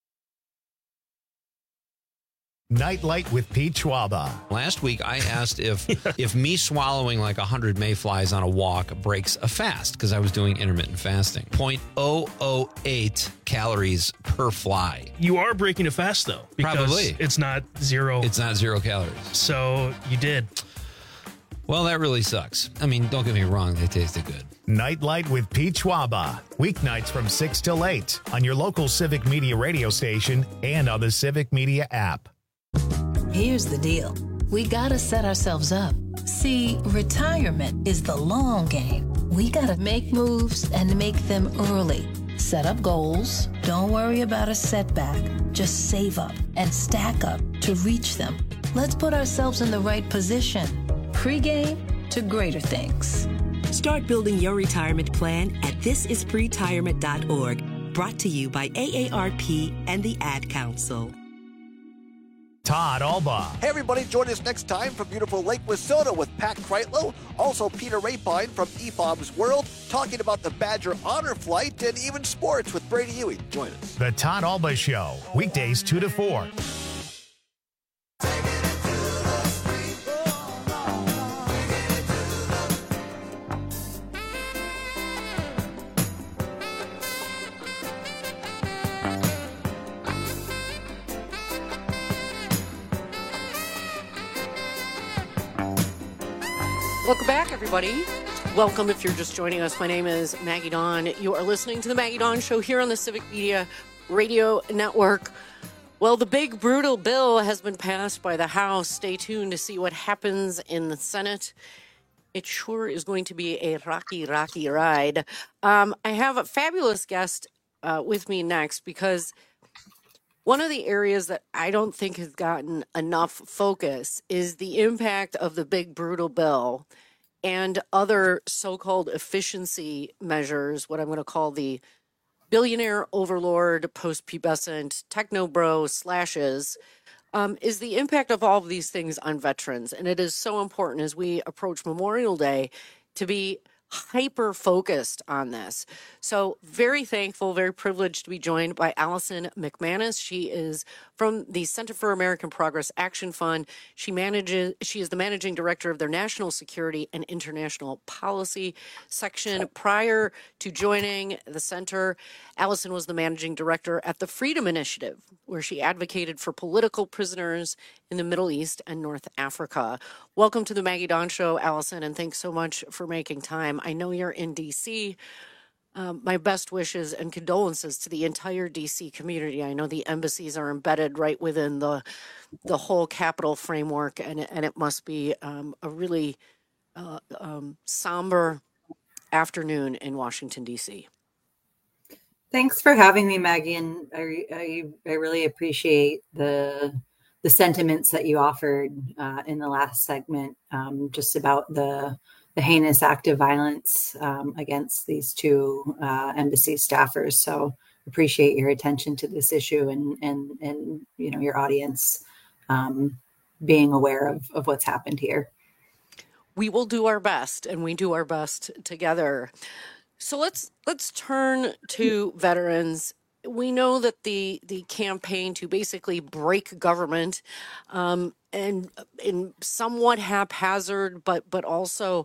Speaker 1: Nightlight with Pete Schwaba.
Speaker 11: Last week, I asked if me swallowing like 100 mayflies on a walk breaks a fast, because I was doing intermittent fasting. 0.008 calories per fly.
Speaker 13: You are breaking a fast, though. Because
Speaker 11: Probably.
Speaker 13: it's not zero.
Speaker 11: It's not 0 calories.
Speaker 13: So you did.
Speaker 11: Well, that really sucks. I mean, don't get me wrong, they tasted good.
Speaker 1: Nightlight with Pete Schwaba. Weeknights from 6 till 8 on your local Civic Media radio station and on the Civic Media app.
Speaker 23: Here's the deal. We gotta set ourselves up. See, retirement is the long game. We gotta make moves and make them early. Set up goals. Don't worry about a setback. Just save up and stack up to reach them. Let's put ourselves in the right position. Pre-game to greater things.
Speaker 6: Start building your retirement plan at thisispretirement.org. Brought to you by AARP and the Ad Council.
Speaker 1: Todd Alba.
Speaker 7: Hey everybody, join us next time from beautiful Lake Wissota with Pat Kreitlow, also Peter Rapine from eBob's World, talking about the Badger Honor Flight and even sports with Brady Ewing. Join us.
Speaker 1: The Todd Alba Show, weekdays 2 to 4.
Speaker 12: Welcome back, everybody. Welcome if you're just joining us. My name is Maggie Dawn. You are listening to the Maggie Dawn Show here on the Civic Media Radio Network. Well, the big, brutal bill has been passed by the House. Stay tuned to see what happens in the Senate. It sure is going to be a rocky, rocky ride. I have a fabulous guest with me next because one of the areas that I don't think has gotten enough focus is the impact of the big, brutal bill and other so-called efficiency measures, what I'm going to call the billionaire overlord, post-pubescent, techno-bro slashes, is the impact of all of these things on veterans. And it is so important as we approach Memorial Day to be hyper-focused on this. So very thankful, very privileged to be joined by Allison McManus. She is from the Center for American Progress Action Fund. She is the managing director of their National Security and International Policy section. Prior to joining the center, Allison was the managing director at the Freedom Initiative, where she advocated for political prisoners in the Middle East and North Africa. Welcome to the Maggie Dawn Show, Allison, and thanks so much for making time. I know you're in D.C. My best wishes and condolences to the entire D.C. community. I know the embassies are embedded right within the whole Capitol framework, and it must be a really somber afternoon in Washington, D.C.
Speaker 8: Thanks for having me, Maggie, and I really appreciate the sentiments that you offered in the last segment, just about the heinous act of violence against these two embassy staffers. So appreciate your attention to this issue and you know, your audience being aware of what's happened here.
Speaker 12: We will do our best, and we do our best together. So let's turn to veterans. We know that the campaign to basically break government and in somewhat haphazard, but also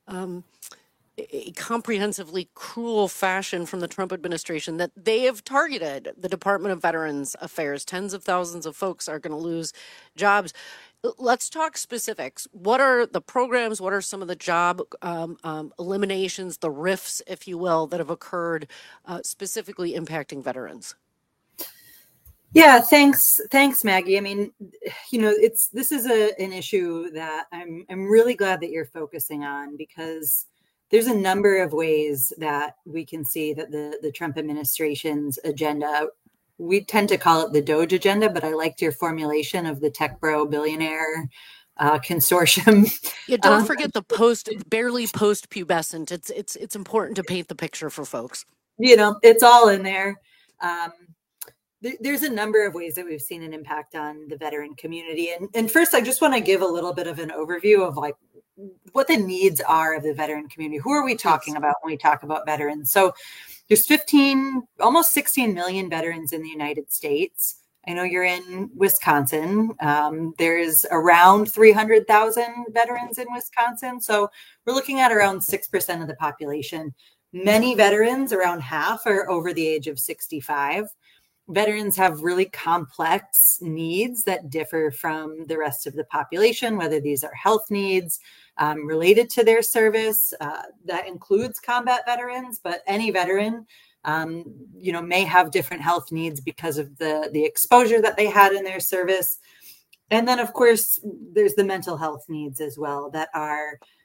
Speaker 12: a comprehensively cruel fashion from the Trump administration, that they have targeted the Department of Veterans Affairs. Tens of thousands of folks are going to lose jobs. Let's talk specifics. What are the programs? What are some of the job eliminations, the rifts, if you will, that have occurred specifically impacting veterans?
Speaker 8: Yeah, thanks, Maggie. I mean, you know, this is an issue that I'm really glad that you're focusing on, because there's a number of ways that we can see that the Trump administration's agenda, we tend to call it the Doge agenda, but I liked your formulation of the tech bro billionaire consortium.
Speaker 12: Yeah, don't forget the barely post-pubescent. It's important to paint the picture for folks.
Speaker 8: You know, it's all in there. There's a number of ways that we've seen an impact on the veteran community. And first, I just want to give a little bit of an overview of like what the needs are of the veteran community. Who are we talking about when we talk about veterans? So there's almost 16 million veterans in the United States. I know you're in Wisconsin. There's around 300,000 veterans in Wisconsin. So we're looking at around 6% of the population. Many veterans, around half, are over the age of 65. Veterans have really complex needs that differ from the rest of the population, whether these are health needs related to their service. That includes combat veterans, but any veteran, you know, may have different health needs because of the exposure that they had in their service. And then, of course, there's the mental health needs as well that are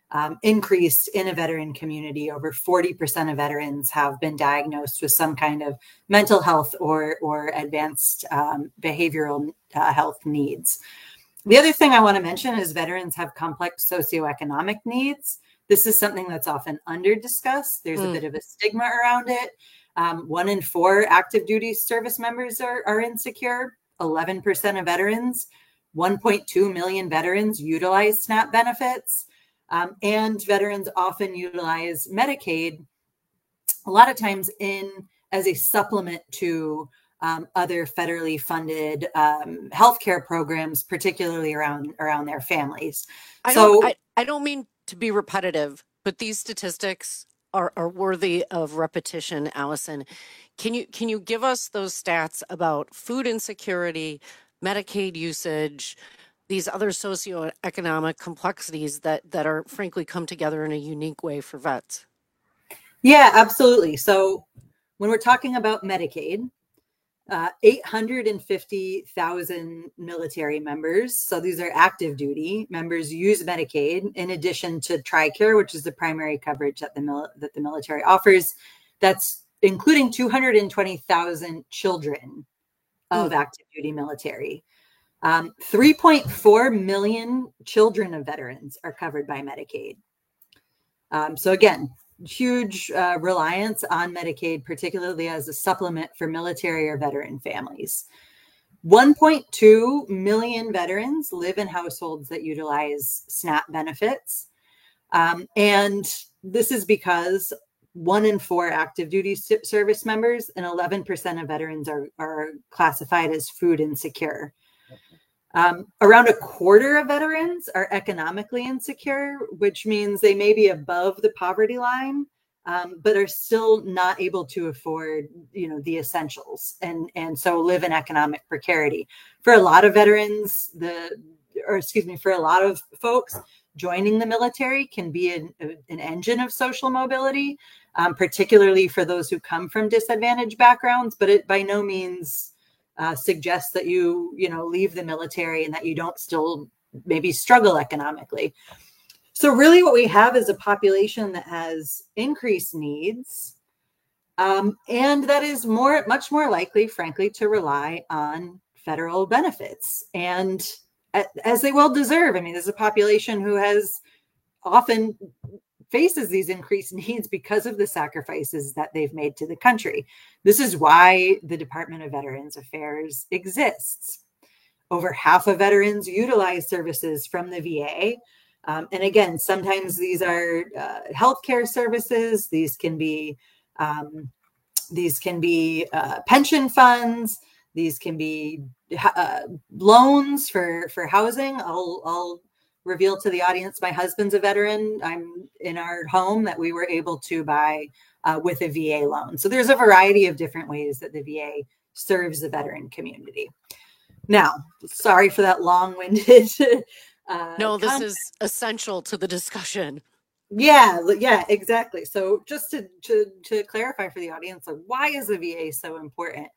Speaker 8: increased in a veteran community. Over 40% of veterans have been diagnosed with some kind of mental health or advanced behavioral health needs. The other thing I want to mention is veterans have complex socioeconomic needs. This is something that's often under-discussed. There's a bit of a stigma around it. 1 in 4 active duty service members are insecure. 11% of veterans, 1.2 million veterans utilize SNAP benefits. And veterans often utilize Medicaid a lot of times as a supplement to other federally funded healthcare programs, particularly around their families.
Speaker 12: I don't mean to be repetitive, but these statistics are worthy of repetition, Allison. Can you give us those stats about food insecurity, Medicaid usage, these other socioeconomic complexities that are frankly come together in a unique way for vets?
Speaker 8: Yeah, absolutely. So when we're talking about Medicaid, 850,000 military members, so these are active duty members, use Medicaid in addition to TRICARE, which is the primary coverage that the military offers. That's including 220,000 children of active duty military. 3.4 million children of veterans are covered by Medicaid. So again, huge reliance on Medicaid, particularly as a supplement for military or veteran families. 1.2 million veterans live in households that utilize SNAP benefits. And this is because 1 in 4 active duty service members and 11% of veterans are classified as food insecure. Around a quarter of veterans are economically insecure, which means they may be above the poverty line, but are still not able to afford, the essentials, and so live in economic precarity. For a lot of veterans, for a lot of folks, joining the military can be an engine of social mobility, particularly for those who come from disadvantaged backgrounds, but it by no means suggests that you leave the military and that you don't still maybe struggle economically. So really what we have is a population that has increased needs, and that is much more likely, frankly, to rely on federal benefits, and as they well deserve. I mean, there's a population who has often faces these increased needs because of the sacrifices that they've made to the country. This is why the Department of Veterans Affairs exists. Over half of veterans utilize services from the VA. And again, sometimes these are healthcare services. These can be pension funds. These can be loans for housing. I'll reveal to the audience, my husband's a veteran. I'm in our home that we were able to buy with a VA loan. So there's a variety of different ways that the VA serves the veteran community. Now, sorry for that long-winded.
Speaker 12: No, this is essential to the discussion.
Speaker 8: Yeah, exactly. So just to clarify for the audience, like, why is the VA so important?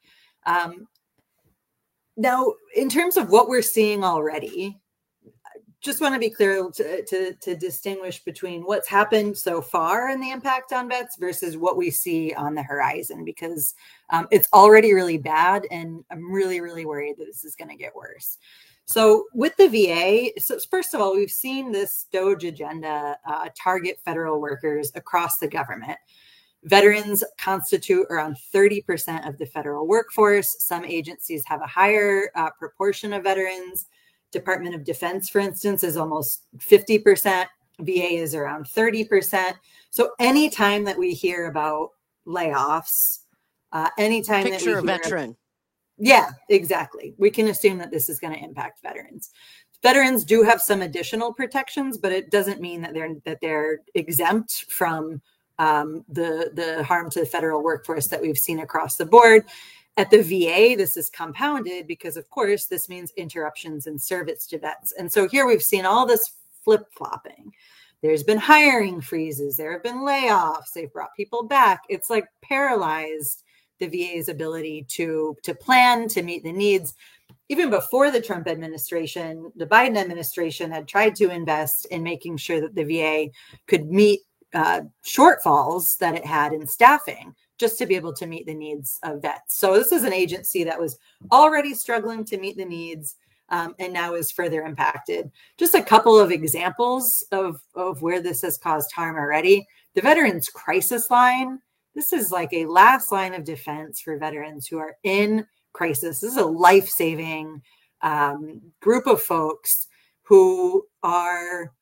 Speaker 8: Now, in terms of what we're seeing already, just want to be clear to distinguish between what's happened so far and the impact on vets versus what we see on the horizon, because it's already really bad, and I'm really, really worried that this is going to get worse. So with the VA, so first of all, we've seen this DOGE agenda target federal workers across the government. Veterans constitute around 30% of the federal workforce. Some agencies have a higher proportion of veterans. Department of Defense, for instance, is almost 50%. VA is around 30%. So anytime that we hear about layoffs, anytime that we hear
Speaker 12: a veteran.
Speaker 8: Yeah, exactly. We can assume that this is going to impact veterans. Veterans do have some additional protections, but it doesn't mean that they're exempt from the harm to the federal workforce that we've seen across the board. At the VA, this is compounded because, of course, this means interruptions in service to vets. And so here we've seen all this flip-flopping. There's been hiring freezes. There have been layoffs. They've brought people back. It's like paralyzed the VA's ability to plan, to meet the needs. even before the Trump administration, the Biden administration had tried to invest in making sure that the VA could meet shortfalls that it had in staffing, just to be able to meet the needs of vets. So this is an agency that was already struggling to meet the needs, and now is further impacted. Just a couple of examples of where this has caused harm already. The Veterans Crisis Line. This is like a last line of defense for veterans who are in crisis. This is a life-saving group of folks who are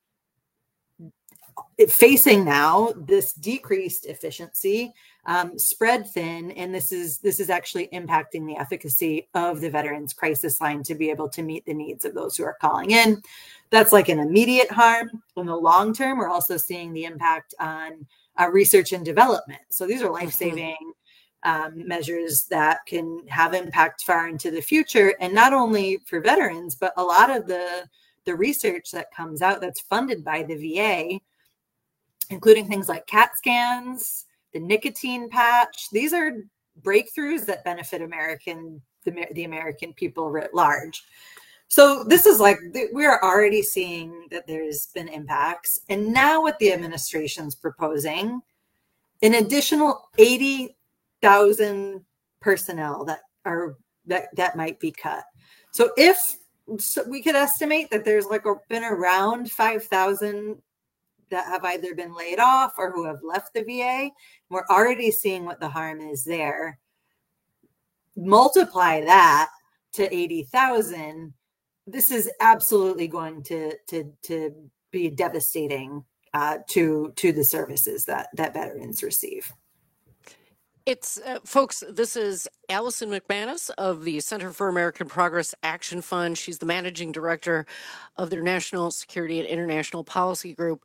Speaker 8: facing now this decreased efficiency, spread thin, and this is actually impacting the efficacy of the Veterans Crisis Line to be able to meet the needs of those who are calling in. That's like an immediate harm. In the long term, we're also seeing the impact on research and development. So these are life-saving measures that can have impact far into the future, and not only for veterans, but a lot of the research that comes out that's funded by the VA, including things like CAT scans, the nicotine patch. These are breakthroughs that benefit the American people writ large. So this is like, we're already seeing that there's been impacts. And now what the administration's proposing, an additional 80,000 personnel that might be cut. So we could estimate that there's been around 5,000 that have either been laid off or who have left the VA. We're already seeing what the harm is there. Multiply that to 80,000. This is absolutely going to be devastating to the services that veterans receive.
Speaker 12: It's folks, this is Allison McManus of the Center for American Progress Action Fund. She's the managing director of their National Security and International Policy Group.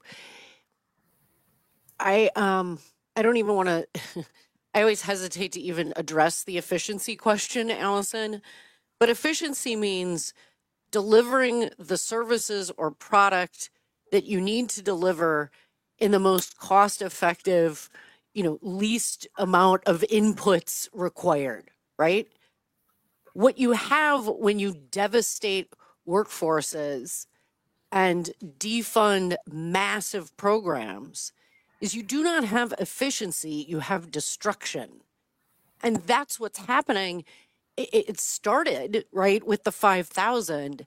Speaker 12: I don't even want to, I always hesitate to even address the efficiency question, Allison, but efficiency means delivering the services or product that you need to deliver in the most cost-effective, least amount of inputs required, right? What you have when you devastate workforces and defund massive programs is you do not have efficiency, you have destruction. And that's what's happening. It started, right, with the 5,000.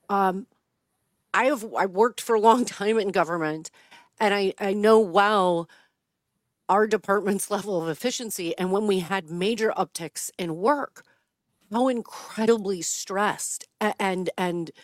Speaker 12: I worked for a long time in government, and I know well our department's level of efficiency. And when we had major upticks in work, how incredibly stressed and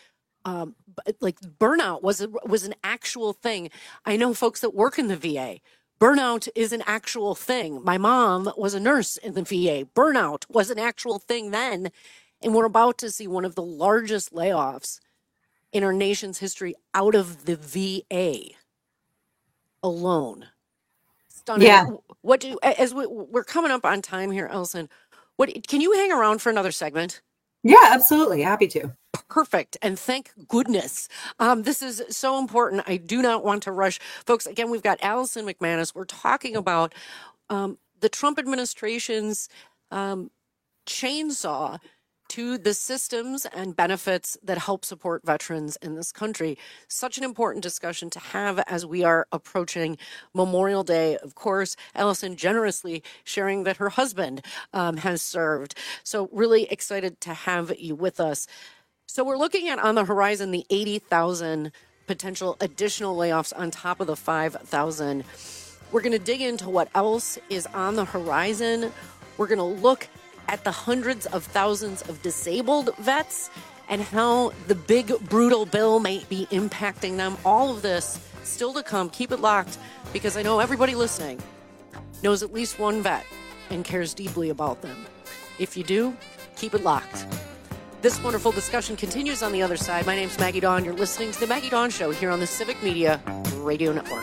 Speaker 12: burnout was an actual thing. I know folks that work in the VA. Burnout is an actual thing. My mom was a nurse in the VA. Burnout was an actual thing then. And we're about to see one of the largest layoffs in our nation's history out of the VA alone. Stunning.
Speaker 8: Yeah.
Speaker 12: We're coming up on time here, Allison. Can you hang around for another segment?
Speaker 8: Yeah, absolutely. Happy to.
Speaker 12: Perfect. And thank goodness. This is so important. I do not want to rush. Folks, again, we've got Allison McManus. We're talking about the Trump administration's chainsaw to the systems and benefits that help support veterans in this country. Such an important discussion to have as we are approaching Memorial Day. Of course, Allison generously sharing that her husband has served. So really excited to have you with us. So we're looking at on the horizon the 80,000 potential additional layoffs on top of the 5,000. We're going to dig into what else is on the horizon. We're going to look at the hundreds of thousands of disabled vets and how the big, brutal bill may be impacting them. All of this still to come. Keep it locked, because I know everybody listening knows at least one vet and cares deeply about them. If you do, keep it locked. This wonderful discussion continues on the other side. My name's Maggie Dawn. You're listening to The Maggie Dawn Show here on the Civic Media Radio Network.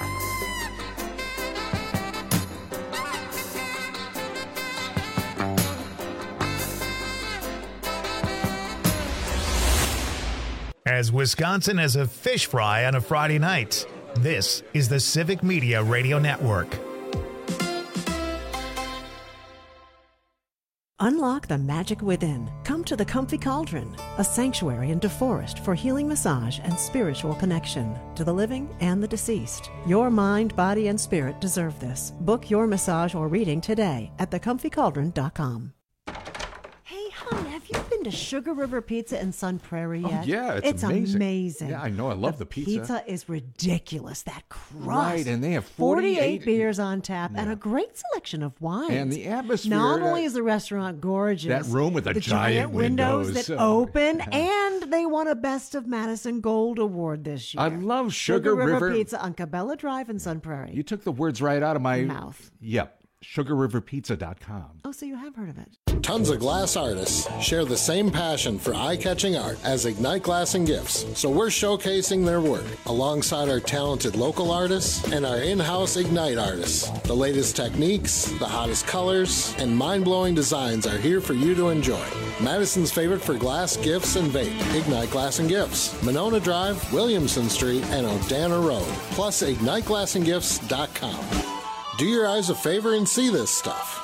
Speaker 1: As Wisconsin has a fish fry on a Friday night, this is the Civic Media Radio Network.
Speaker 17: Unlock the magic within. Come Welcome to the Comfy Cauldron, a sanctuary in DeForest for healing massage and spiritual connection to the living and the deceased. Your mind, body, and spirit deserve this. Book your massage or reading today at thecomfycauldron.com. Hey, hon, have you been to Sugar River Pizza in Sun Prairie yet?
Speaker 18: Oh, yeah, it's
Speaker 17: amazing.
Speaker 18: Yeah, I know. I love the pizza.
Speaker 17: Pizza is ridiculous. That crust.
Speaker 18: Right, and they have
Speaker 17: 48 beers on tap and a great selection of wines.
Speaker 18: And the atmosphere.
Speaker 17: Not only is the restaurant gorgeous,
Speaker 18: that room with the
Speaker 17: giant windows that
Speaker 18: Oh,
Speaker 17: open, and they won a Best of Madison Gold Award this year.
Speaker 18: I love Sugar River
Speaker 17: Pizza on Cabela Drive in Sun Prairie.
Speaker 18: You took the words right out of my
Speaker 17: mouth.
Speaker 18: Yep. SugarRiverPizza.com.
Speaker 17: Oh, so you have heard of it.
Speaker 9: Tons of glass artists share the same passion for eye-catching art as Ignite Glass and Gifts, so we're showcasing their work alongside our talented local artists and our in-house Ignite artists. The latest techniques, the hottest colors, and mind-blowing designs are here for you to enjoy. Madison's favorite for glass, gifts, and vape, Ignite Glass and Gifts, Monona Drive, Williamson Street, and Odana Road, plus IgniteGlassandGifts.com. Do your eyes a favor and see this stuff.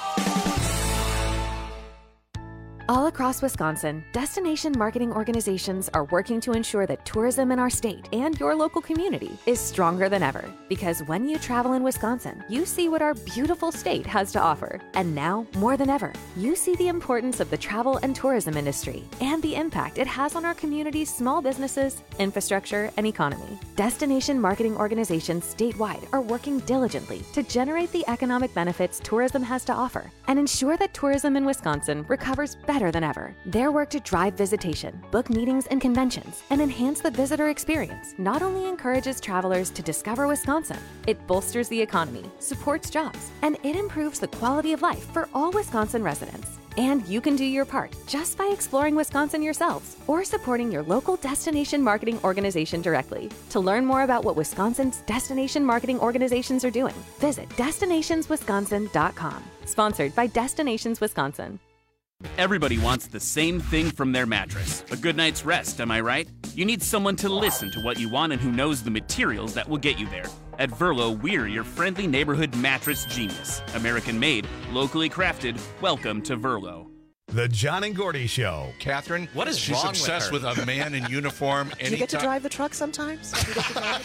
Speaker 10: All across Wisconsin, destination marketing organizations are working to ensure that tourism in our state and your local community is stronger than ever. Because when you travel in Wisconsin, you see what our beautiful state has to offer. And now, more than ever, you see the importance of the travel and tourism industry and the impact it has on our community's small businesses, infrastructure, and economy. Destination marketing organizations statewide are working diligently to generate the economic benefits tourism has to offer and ensure that tourism in Wisconsin recovers better than ever. Their work to drive visitation, book meetings and conventions, and enhance the visitor experience not only encourages travelers to discover Wisconsin, it bolsters the economy, supports jobs, and it improves the quality of life for all Wisconsin residents. And you can do your part just by exploring Wisconsin yourselves or supporting your local destination marketing organization directly. To learn more about what Wisconsin's destination marketing organizations are doing, visit destinationswisconsin.com. Sponsored by Destinations Wisconsin.
Speaker 16: Everybody wants the same thing from their mattress. A good night's rest, am I right? You need someone to listen to what you want and who knows the materials that will get you there. At Verlo, we're your friendly neighborhood mattress genius. American made, locally crafted. Welcome to Verlo.
Speaker 1: The John and Gordy Show.
Speaker 24: Catherine,
Speaker 1: what is
Speaker 24: she's
Speaker 1: wrong
Speaker 24: obsessed
Speaker 1: with her?
Speaker 24: with a man in uniform.
Speaker 17: Do you get to drive the truck sometimes? Do you get to drive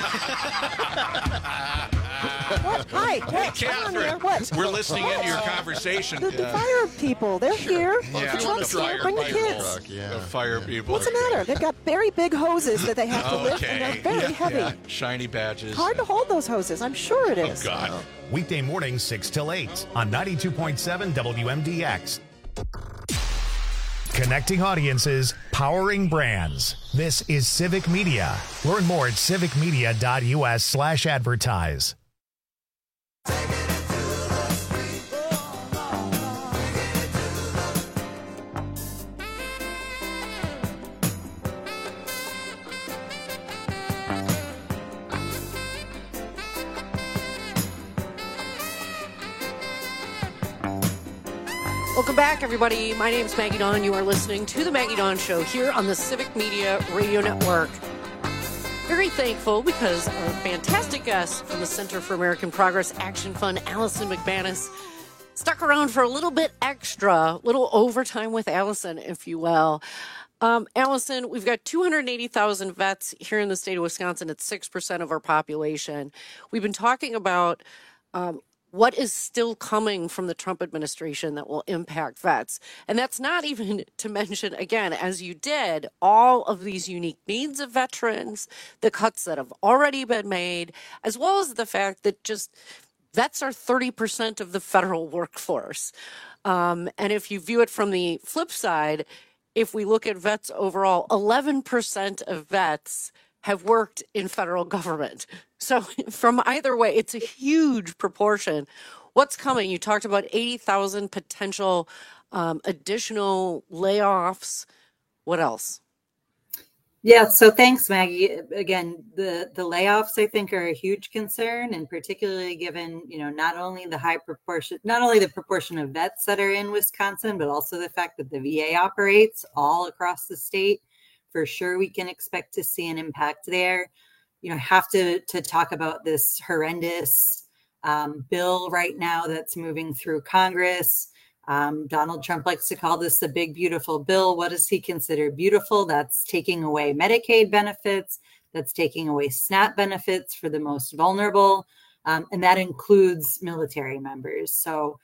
Speaker 17: What? Hi. What?
Speaker 24: Catherine,
Speaker 17: what?
Speaker 24: we're listening into your conversation.
Speaker 17: The fire people, they're here.
Speaker 24: Yeah,
Speaker 17: The truck's here. Bring the kids.
Speaker 24: The fire people.
Speaker 17: What's the matter? They've got very big hoses that they have to lift, and they're very heavy.
Speaker 24: Yeah. Shiny badges.
Speaker 17: Hard to hold those hoses. I'm sure it is.
Speaker 24: Oh, God.
Speaker 1: Weekday mornings 6 till 8 on 92.7 WMDX. Connecting audiences, powering brands. This is Civic Media. Learn more at civicmedia.us/advertise.
Speaker 12: Welcome back, everybody. My name's Maggie Dawn. You are listening to The Maggie Dawn Show here on the Civic Media Radio Network. Very thankful because our fantastic guest from the Center for American Progress Action Fund, Allison McManus, stuck around for a little bit extra, little overtime with Allison, if you will. Allison, we've got 280,000 vets here in the state of Wisconsin. It's 6% of our population. We've been talking about what is still coming from the Trump administration that will impact vets. And that's not even to mention, again, as you did, all of these unique needs of veterans, the cuts that have already been made, as well as the fact that just vets are 30% of the federal workforce. And if you view it from the flip side, if we look at vets overall, 11% of vets have worked in federal government. So from either way, it's a huge proportion. What's coming? You talked about 80,000 potential additional layoffs. What else?
Speaker 8: Yeah, so thanks, Maggie. Again, the layoffs, I think, are a huge concern, and particularly given, not only the proportion of vets that are in Wisconsin, but also the fact that the VA operates all across the state. For sure, we can expect to see an impact there. Have to talk about this horrendous bill right now that's moving through Congress. Donald Trump likes to call this the big, beautiful bill. What does he consider beautiful? That's taking away Medicaid benefits. That's taking away SNAP benefits for the most vulnerable. And that includes military members. So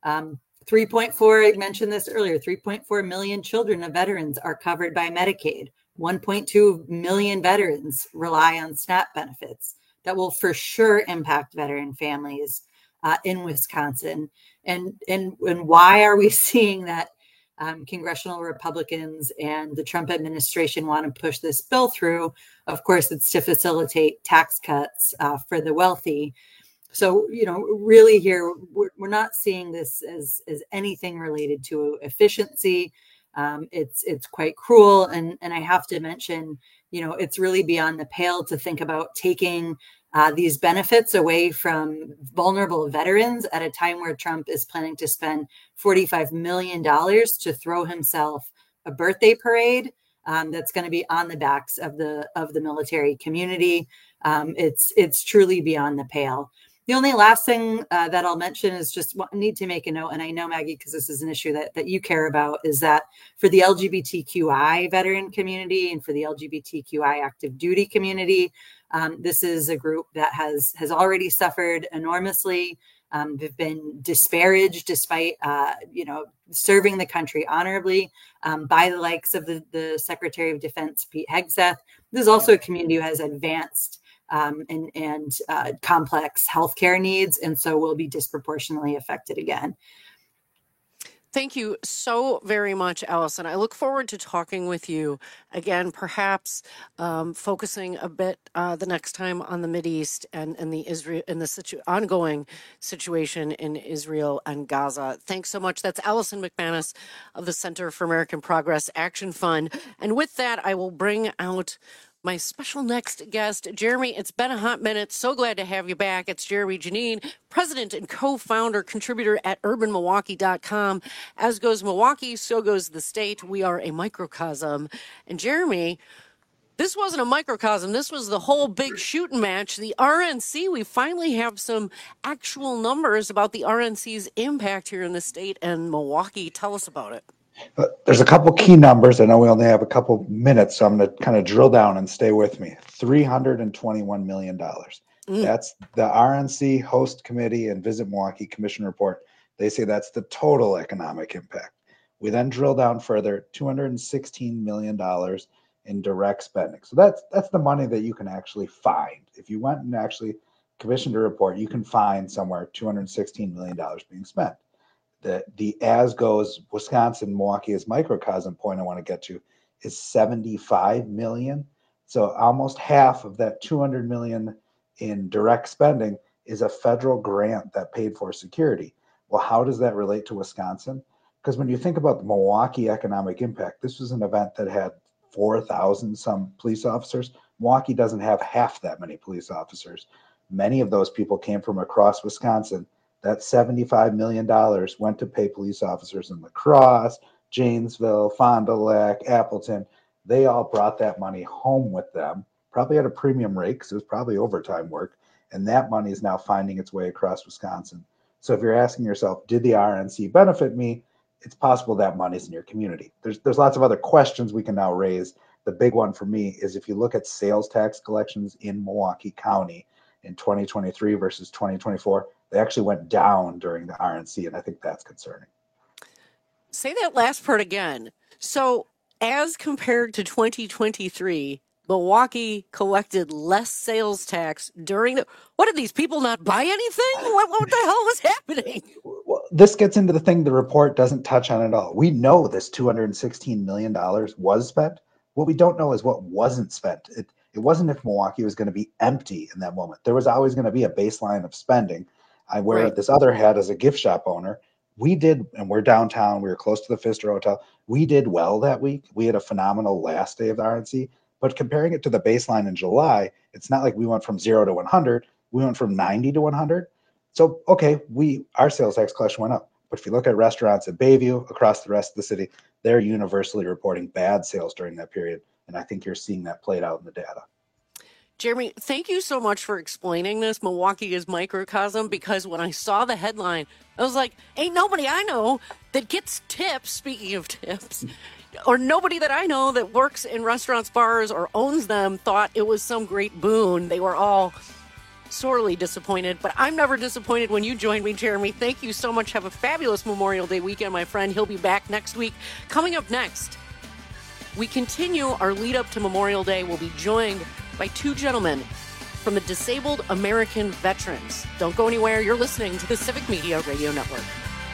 Speaker 8: 3.4, I mentioned this earlier, 3.4 million children of veterans are covered by Medicaid. 1.2 million veterans rely on SNAP benefits. That will for sure impact veteran families in Wisconsin. And why are we seeing that congressional Republicans and the Trump administration want to push this bill through? Of course, it's to facilitate tax cuts for the wealthy. So, really here, we're not seeing this as anything related to efficiency. It's quite cruel. And I have to mention, it's really beyond the pale to think about taking these benefits away from vulnerable veterans at a time where Trump is planning to spend $45 million to throw himself a birthday parade that's going to be on the backs of the military community. It's truly beyond the pale. The only last thing that I'll mention is just need to make a note, and I know, Maggie, because this is an issue that you care about, is that for the LGBTQI veteran community and for the LGBTQI active duty community, this is a group that has already suffered enormously. They've been disparaged despite, serving the country honorably by the likes of the Secretary of Defense, Pete Hegseth. This is also a community who has advanced and complex healthcare needs, and so will be disproportionately affected again.
Speaker 12: Thank you so very much, Allison. I look forward to talking with you again, perhaps focusing a bit the next time on the Mideast and the ongoing situation in Israel and Gaza. Thanks so much. That's Allison McManus of the Center for American Progress Action Fund. And with that, I will bring out my special next guest, Jeremy. It's been a hot minute. So glad to have you back. It's Jeremy Janine, president and co-founder, contributor at UrbanMilwaukee.com. As goes Milwaukee, so goes the state. We are a microcosm. And Jeremy, this wasn't a microcosm. This was the whole big shooting match. The RNC, we finally have some actual numbers about the RNC's impact here in the state and Milwaukee. Tell us about it.
Speaker 14: There's a couple key numbers. I know we only have a couple minutes, so I'm going to kind of drill down and stay with me. $321 million. That's the RNC Host Committee and Visit Milwaukee Commission report. They say that's the total economic impact. We then drill down further, $216 million in direct spending. So that's the money that you can actually find. If you went and actually commissioned a report, you can find somewhere $216 million being spent. The as goes Wisconsin, Milwaukee as microcosm point I want to get to is $75 million. So almost half of that $200 million in direct spending is a federal grant that paid for security. Well, how does that relate to Wisconsin? Because when you think about the Milwaukee economic impact, this was an event that had 4,000 some police officers. Milwaukee doesn't have half that many police officers. Many of those people came from across Wisconsin. That $75 million went to pay police officers in La Crosse, Janesville, Fond du Lac, Appleton. They all brought that money home with them, probably at a premium rate because it was probably overtime work. And that money is now finding its way across Wisconsin. So if you're asking yourself, did the RNC benefit me? It's possible that money's in your community. There's lots of other questions we can now raise. The big one for me is if you look at sales tax collections in Milwaukee County in 2023 versus 2024, they actually went down during the RNC, and I think that's concerning.
Speaker 12: Say that last part again. So as compared to 2023, Milwaukee collected less sales tax during the... What, did these people not buy anything? What the hell was happening?
Speaker 14: Well, this gets into the thing the report doesn't touch on at all. We know this $216 million was spent. What we don't know is what wasn't spent. It wasn't if Milwaukee was going to be empty in that moment. There was always going to be a baseline of spending. I wear this other hat as a gift shop owner. We did, and we're downtown. We were close to the Pfister Hotel. We did well that week. We had a phenomenal last day of the RNC. But comparing it to the baseline in July, it's not like we went from 0 to 100. We went from 90 to 100. So, okay, our sales tax collection went up. But if you look at restaurants at Bayview, across the rest of the city, they're universally reporting bad sales during that period. And I think you're seeing that played out in the data.
Speaker 12: Jeremy, thank you so much for explaining this. Milwaukee is microcosm, because when I saw the headline, I was like, ain't nobody I know that gets tips, speaking of tips, or nobody that I know that works in restaurants, bars, or owns them thought it was some great boon. They were all sorely disappointed, but I'm never disappointed when you join me, Jeremy. Thank you so much. Have a fabulous Memorial Day weekend, my friend. He'll be back next week. Coming up next, we continue our lead up to Memorial Day. We'll be joined by two gentlemen from the Disabled American Veterans. Don't go anywhere. You're listening to the Civic Media Radio Network.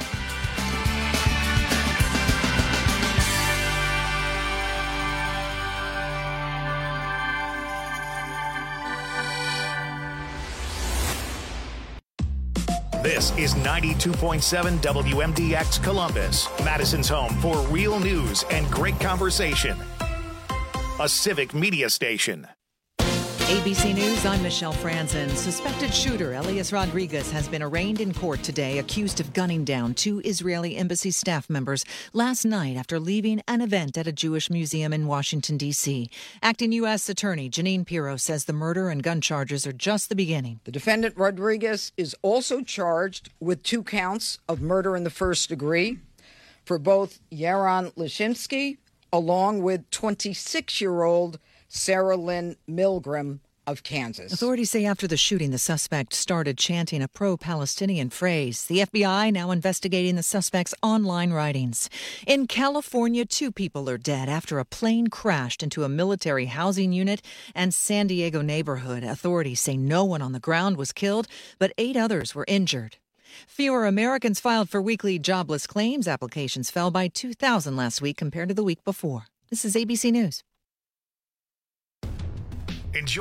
Speaker 1: This is 92.7 WMDX Columbus, Madison's home for real news and great conversation. A Civic Media station.
Speaker 15: ABC News, I'm Michelle Franzen. Suspected shooter Elias Rodriguez has been arraigned in court today, accused of gunning down two Israeli embassy staff members last night after leaving an event at a Jewish museum in Washington, D.C. Acting U.S. Attorney Janine Pirro says the murder and gun charges are just the beginning.
Speaker 19: The defendant, Rodriguez, is also charged with 2 counts of murder in the first degree for both Yaron Lishinsky along with 26-year-old Sarah Lynn Milgram of Kansas.
Speaker 15: Authorities say after the shooting, the suspect started chanting a pro-Palestinian phrase. The FBI now investigating the suspect's online writings. In California, 2 people are dead after a plane crashed into a military housing unit and San Diego neighborhood. Authorities say no one on the ground was killed, but 8 others were injured. Fewer Americans filed for weekly jobless claims. Applications fell by 2,000 last week compared to the week before. This is ABC News.
Speaker 1: Enjoy